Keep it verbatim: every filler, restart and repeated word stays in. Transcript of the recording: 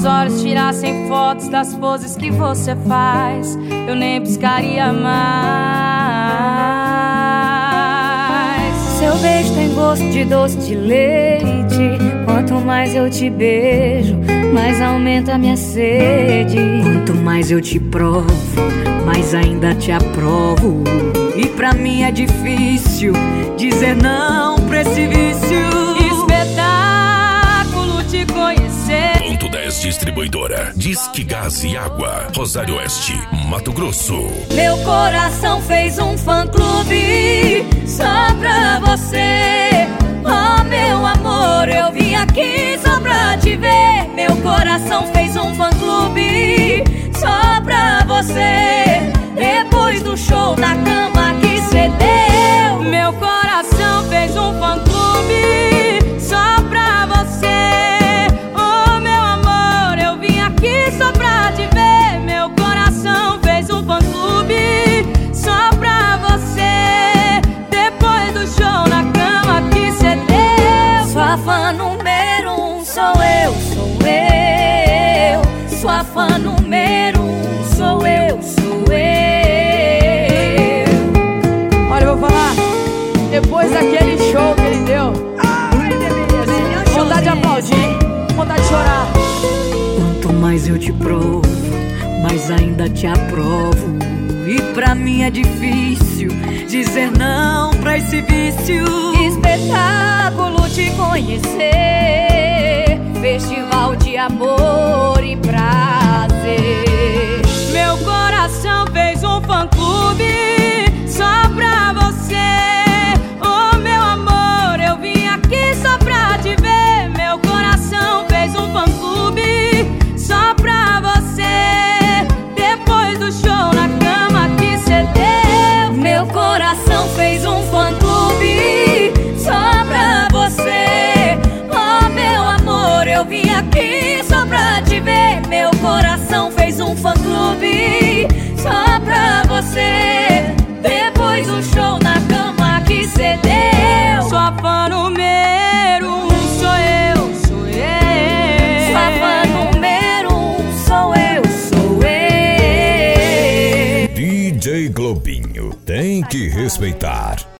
meus olhos tirassem fotos das poses que você faz, eu nem piscaria mais. Seu beijo tem gosto de doce de leite. Quanto mais eu te beijo, mais aumenta a minha sede. Quanto mais eu te provo, mais ainda te aprovo. E pra mim é difícil dizer não pra esse vício. Espetáculo te conhecer. Ponto dez Distribuidora. Disque Gás e Água. Rosário Oeste, Mato Grosso. Meu coração fez um fã-clube só pra você. Oh, meu amor, eu vim aqui só pra te ver. Meu coração fez um fã-clube só pra você. Depois do show na cama que cê deu, meu coração fez um fã-clube só pra você. Oh, meu amor, eu vim aqui só pra te ver. Meu coração fez um fã-clube só pra você. Depois do show na cama que cê deu. Sua fã número um sou eu, sou eu. Sua fã número um sou eu, sou eu. Olha, eu vou falar, depois daquele show que ele deu, ai, beleza, vontade de aplaudir, vontade de chorar. Quanto mais eu te provo, mais ainda te aprovo. E pra mim é difícil dizer não pra esse vício. Espetáculo te conhecer, festival de amor e prazer. Meu coração fez um fã-clube só pra você. Oh, meu amor, eu vim aqui só pra te ver. Meu coração fez um fã-clube só pra você. Depois do show na cama que cê deu, meu coração fez um fã-clube só pra você. Oh, meu amor, eu vim aqui só pra te ver. Meu coração fez um fã-clube só pra você. Depois do show na cama que cê deu, sua fã número um sou eu, sou eu. Sua fã número um sou eu, sou eu. D J Globinho tem que respeitar.